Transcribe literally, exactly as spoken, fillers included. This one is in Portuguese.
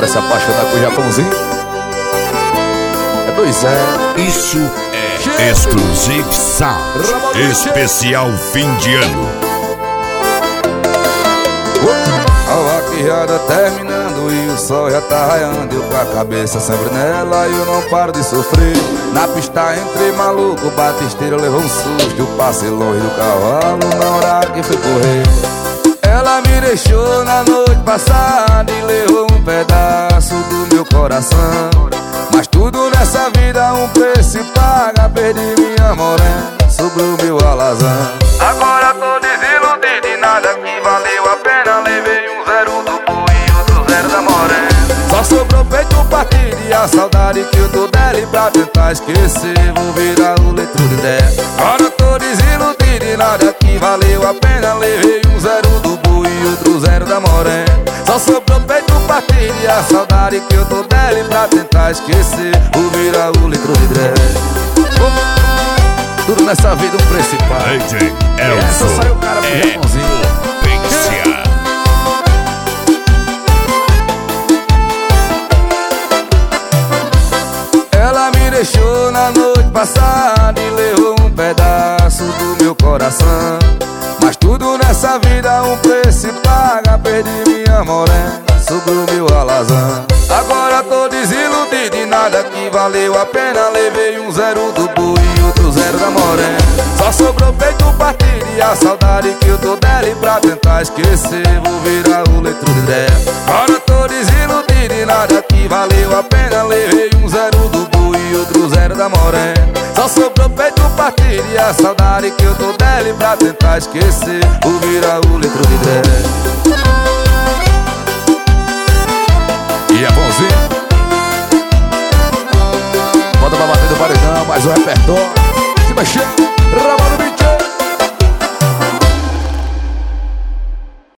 Bora se apaixonar com o Japãozinho. É dois é. Isso é Exclusive Sound. Especial fim de ano. A vaquejada terminando e o sol já tá raiando. Eu com a cabeça sempre nela e eu não paro de sofrer. Na pista entrei maluco, batisteiro levou um susto. Eu passei longe do cavalo na hora que fui correr. Ela me deixou na noite passada e levou um pedaço do meu coração. Mas tudo nessa vida um preço se paga. Perdi minha morena, sobrou meu alazão. Agora tô desiludido e nada que valeu a pena. Levei um zero do boi e outro zero da morena. Só sobrou peito partido e a saudade que eu tô dela. E pra tentar esquecer vou virar o letro de dela. Agora tô desiludido e nada que valeu a pena. Levei um zero do boi e outro zero da morena. Só sobrou peito partido e a saudade que eu tô dela. E pra tentar esquecer vou virar o litro de dela. Tudo nessa vida um principal. D J Essa Elson saiu o cara pro é Japãozinho. potência. Ela me deixou na noite passada e levou um pedaço do meu coração. Mas tudo nessa vida um preço se paga. Perdi minha morena, sobrou meu alazão. Agora tô desiludido e nada que valeu a pena. Levei um zero do boi e outro zero da morena. Só sobrou peito partido e a saudade que eu tô dela. E pra tentar esquecer vou virar o letro de dela. Agora tô desiludido e nada que valeu a pena. Levei um zero do boi e outro zero da morena. Só sobrou peito partido e a saudade que eu tô dela. E pra tentar esquecer vou virar o letro de dela. E é bonzinho. Bota pra bater do paredão, mais um repertório. Se mexendo.